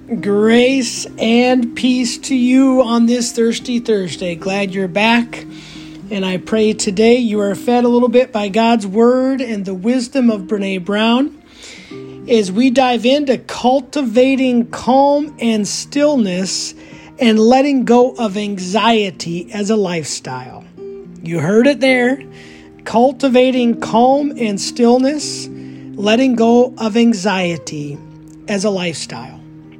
Grace and peace to you on this Thirsty Thursday. Glad you're back. And I pray today you are fed a little bit by God's Word and the wisdom of Brene Brown as we dive into cultivating calm and stillness and letting go of anxiety as a lifestyle. You heard it there. Cultivating calm and stillness, letting go of anxiety as a lifestyle.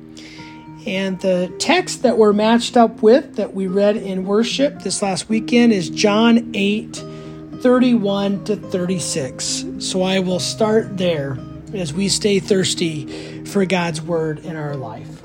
And the text that we're matched up with that we read in worship this last weekend is John 8:31 to 36. So I will start there as we stay thirsty for God's Word in our life.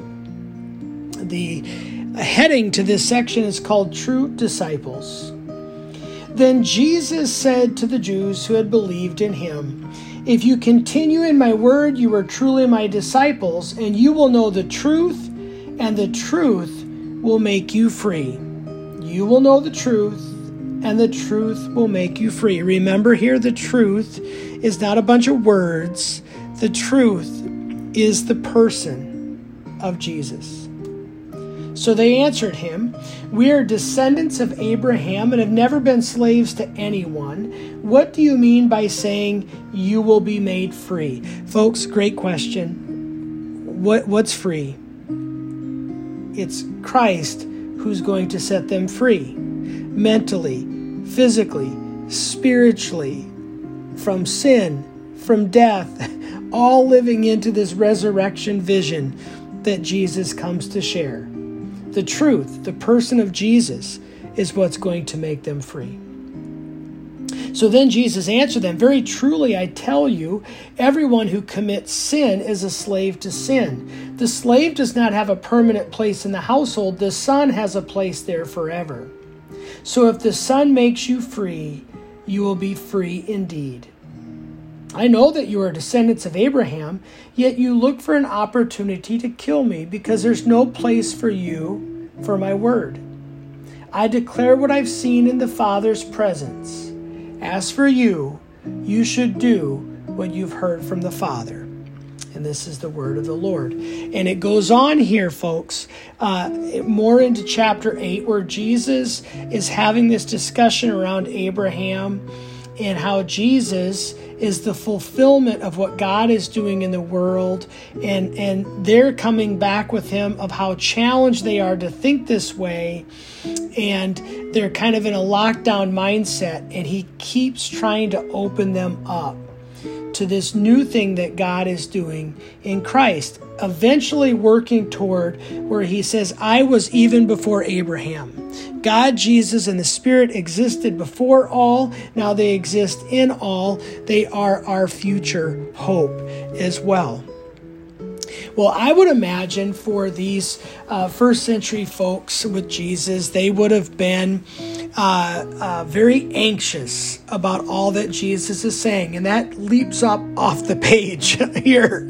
The heading to this section is called True Disciples. Then Jesus said to the Jews who had believed in him, "If you continue in my word, you are truly my disciples, and you will know the truth, and the truth will make you free." You will know the truth, and the truth will make you free. Remember here, the truth is not a bunch of words. The truth is the person of Jesus. So they answered him, "We are descendants of Abraham and have never been slaves to anyone. What do you mean by saying you will be made free?" Folks, great question. What's free? It's Christ who's going to set them free. Mentally, physically, spiritually, from sin, from death, all living into this resurrection vision that Jesus comes to share. The truth, the person of Jesus, is what's going to make them free. So then Jesus answered them, "Very truly I tell you, everyone who commits sin is a slave to sin. The slave does not have a permanent place in the household. The son has a place there forever. So if the Son makes you free, you will be free indeed. I know that you are descendants of Abraham, yet you look for an opportunity to kill me because there's no place for you for my word. I declare what I've seen in the Father's presence. As for you, you should do what you've heard from the Father." And this is the word of the Lord. And it goes on here, folks, more into chapter 8, where Jesus is having this discussion around Abraham and how Jesus is the fulfillment of what God is doing in the world. And they're coming back with him of how challenged they are to think this way. And they're kind of in a lockdown mindset. And he keeps trying to open them up to this new thing that God is doing in Christ, eventually working toward where he says, "I was even before Abraham." God, Jesus, and the Spirit existed before all. Now they exist in all. They are our future hope as well. Well, I would imagine for these first century folks with Jesus, they would have been very anxious about all that Jesus is saying. And that leaps up off the page here.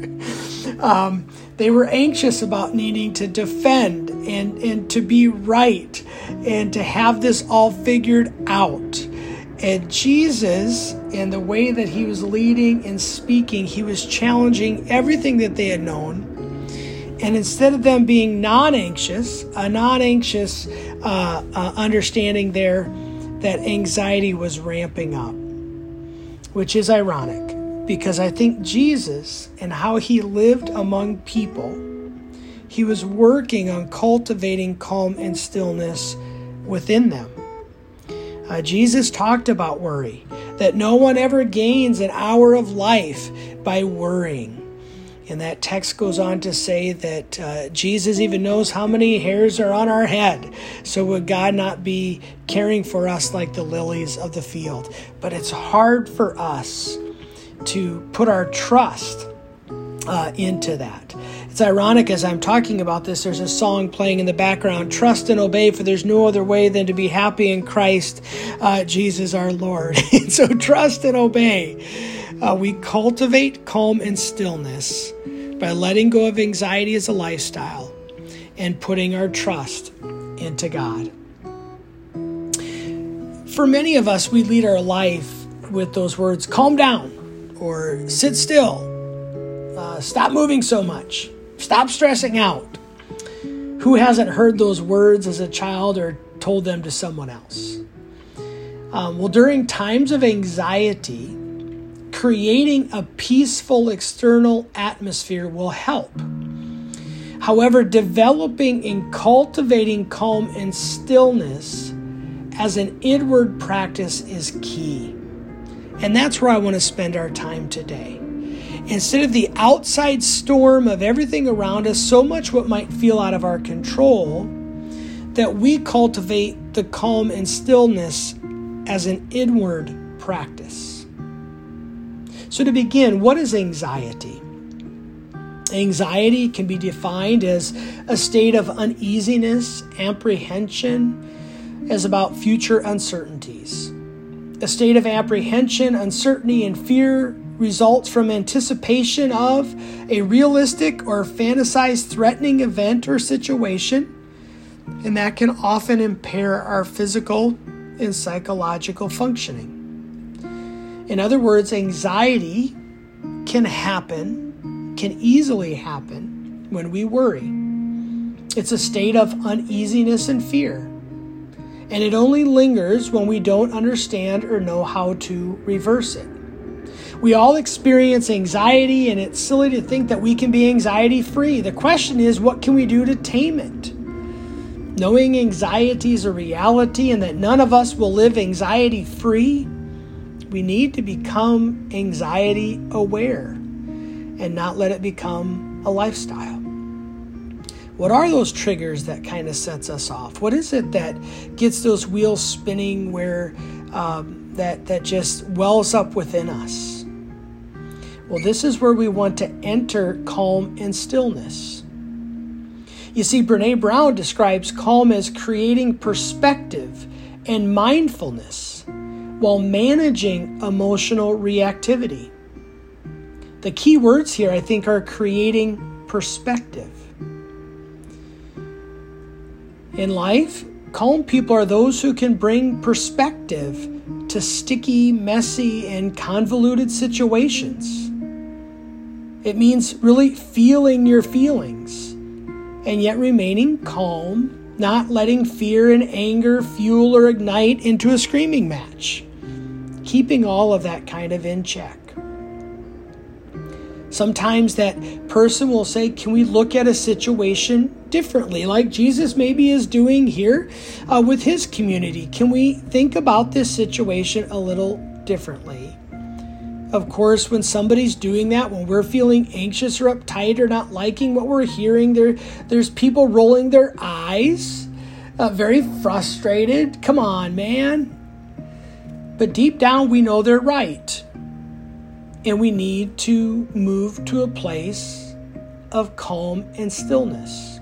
They were anxious about needing to defend and to be right and to have this all figured out. And Jesus, in the way that he was leading and speaking, he was challenging everything that they had known. And instead of them being non-anxious, understanding there that anxiety was ramping up, which is ironic because I think Jesus and how he lived among people, he was working on cultivating calm and stillness within them. Jesus talked about worry, that no one ever gains an hour of life by worrying. And that text goes on to say that Jesus even knows how many hairs are on our head. So would God not be caring for us like the lilies of the field? But it's hard for us to put our trust into that. It's ironic as I'm talking about this, there's a song playing in the background, "Trust and obey, for there's no other way than to be happy in Christ, Jesus our Lord." And so trust and obey. We cultivate calm and stillness by letting go of anxiety as a lifestyle and putting our trust into God. For many of us, we lead our life with those words, calm down, or sit still, stop moving so much, stop stressing out. Who hasn't heard those words as a child or told them to someone else? Well, during times of anxiety, creating a peaceful external atmosphere will help. However, developing and cultivating calm and stillness as an inward practice is key. And that's where I want to spend our time today. Instead of the outside storm of everything around us, so much what might feel out of our control, that we cultivate the calm and stillness as an inward practice. So to begin, what is anxiety? Anxiety can be defined as a state of uneasiness, apprehension, as about future uncertainties. A state of apprehension, uncertainty, and fear results from anticipation of a realistic or fantasized threatening event or situation, and that can often impair our physical and psychological functioning. In other words, anxiety can easily happen when we worry. It's a state of uneasiness and fear, and it only lingers when we don't understand or know how to reverse it. We all experience anxiety, and it's silly to think that we can be anxiety-free. The question is, what can we do to tame it? Knowing anxiety is a reality and that none of us will live anxiety-free, we need to become anxiety-aware and not let it become a lifestyle. What are those triggers that kind of sets us off? What is it that gets those wheels spinning where that just wells up within us? Well, this is where we want to enter calm and stillness. You see, Brené Brown describes calm as creating perspective and mindfulness while managing emotional reactivity. The key words here, I think, are creating perspective. In life, calm people are those who can bring perspective to sticky, messy, and convoluted situations. It means really feeling your feelings and yet remaining calm, not letting fear and anger fuel or ignite into a screaming match, keeping all of that kind of in check. Sometimes that person will say, can we look at a situation differently, like Jesus maybe is doing here with his community? Can we think about this situation a little differently? Of course, when somebody's doing that, when we're feeling anxious or uptight or not liking what we're hearing, there's people rolling their eyes, very frustrated. Come on, man. But deep down, we know they're right. And we need to move to a place of calm and stillness.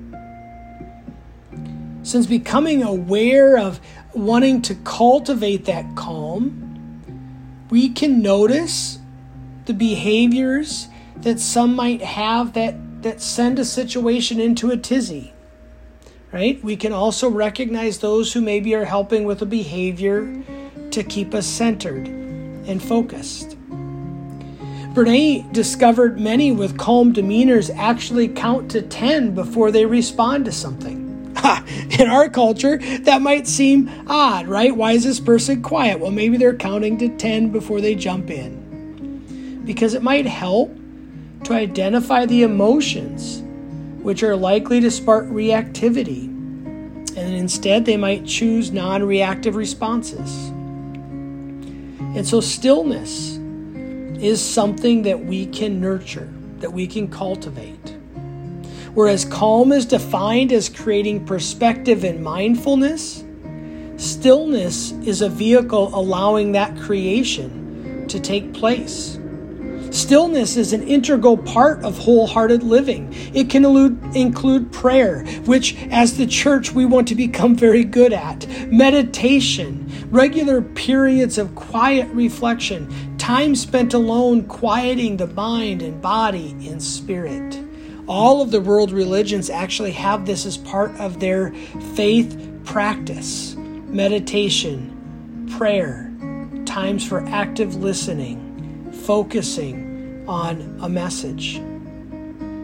Since becoming aware of wanting to cultivate that calm, we can notice the behaviors that some might have that send a situation into a tizzy, right? We can also recognize those who maybe are helping with a behavior to keep us centered and focused. Brené discovered many with calm demeanors actually count to 10 before they respond to something. In our culture, that might seem odd, right? Why is this person quiet? Well, maybe they're counting to 10 before they jump in. Because it might help to identify the emotions which are likely to spark reactivity. And instead, they might choose non-reactive responses. And so stillness is something that we can nurture, that we can cultivate. Whereas calm is defined as creating perspective and mindfulness, stillness is a vehicle allowing that creation to take place. Stillness is an integral part of wholehearted living. It can include prayer, which as the church we want to become very good at, meditation, regular periods of quiet reflection, time spent alone quieting the mind and body and spirit. All of the world religions actually have this as part of their faith practice. Meditation, prayer, times for active listening, focusing on a message.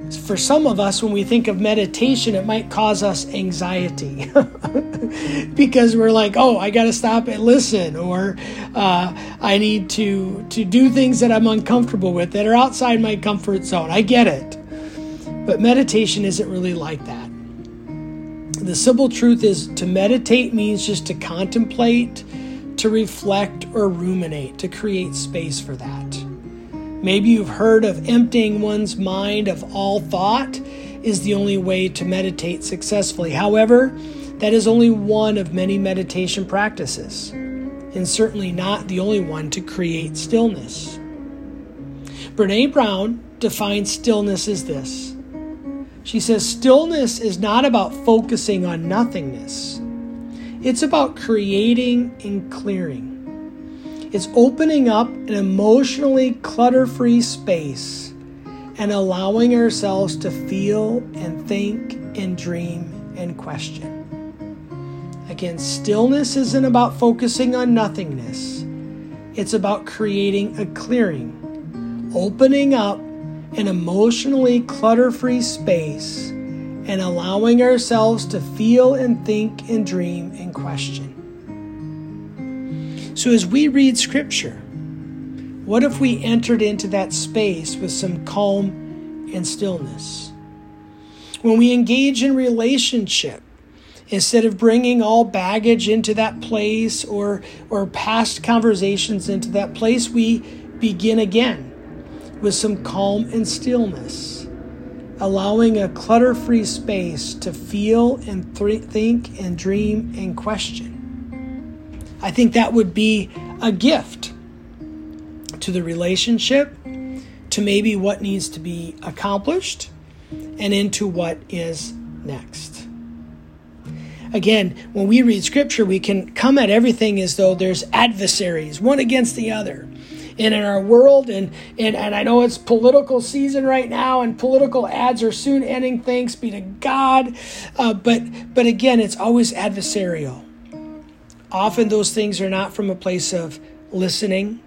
For some of us, when we think of meditation, it might cause us anxiety because we're like, oh, I got to stop and listen, or I need to do things that I'm uncomfortable with, that are outside my comfort zone. I get it. But meditation isn't really like that. The simple truth is, to meditate means just to contemplate, to reflect, or ruminate, to create space for that. Maybe you've heard of emptying one's mind of all thought is the only way to meditate successfully. However, that is only one of many meditation practices, and certainly not the only one to create stillness. Brené Brown defines stillness as this. She says, stillness is not about focusing on nothingness. It's about creating and clearing. It's opening up an emotionally clutter-free space and allowing ourselves to feel and think and dream and question. Again, stillness isn't about focusing on nothingness. It's about creating a clearing, opening up an emotionally clutter-free space and allowing ourselves to feel and think and dream and question. So as we read Scripture, what if we entered into that space with some calm and stillness? When we engage in relationship, instead of bringing all baggage into that place or past conversations into that place, we begin again with some calm and stillness, allowing a clutter-free space to feel and think and dream and question. I think that would be a gift to the relationship, to maybe what needs to be accomplished, and into what is next. Again, when we read Scripture, we can come at everything as though there's adversaries, one against the other. And in our world, and I know it's political season right now, and political ads are soon ending, thanks be to God. But again, it's always adversarial. Often those things are not from a place of listening,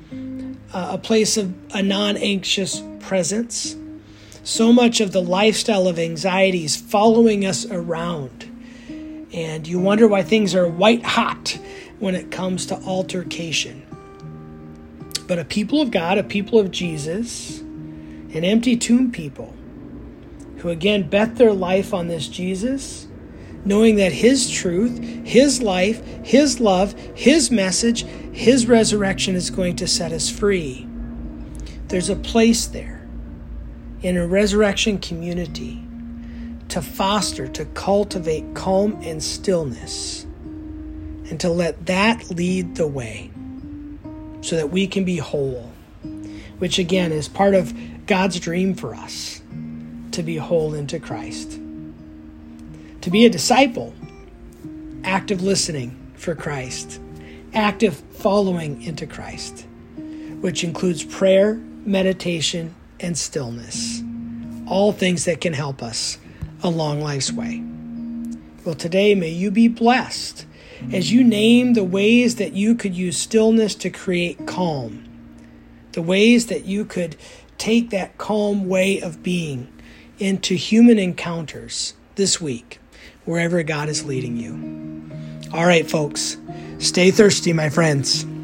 a place of a non-anxious presence. So much of the lifestyle of anxiety is following us around. And you wonder why things are white hot when it comes to altercation. But a people of God, a people of Jesus, an empty tomb people, who again bet their life on this Jesus, knowing that His truth, His life, His love, His message, His resurrection is going to set us free. There's a place there in a resurrection community to foster, to cultivate calm and stillness, and to let that lead the way so that we can be whole, which again is part of God's dream for us, to be whole into Christ. To be a disciple, active listening for Christ, active following into Christ, which includes prayer, meditation, and stillness. All things that can help us along life's way. Well, today may you be blessed as you name the ways that you could use stillness to create calm, the ways that you could take that calm way of being into human encounters this week, wherever God is leading you. All right, folks, stay thirsty, my friends.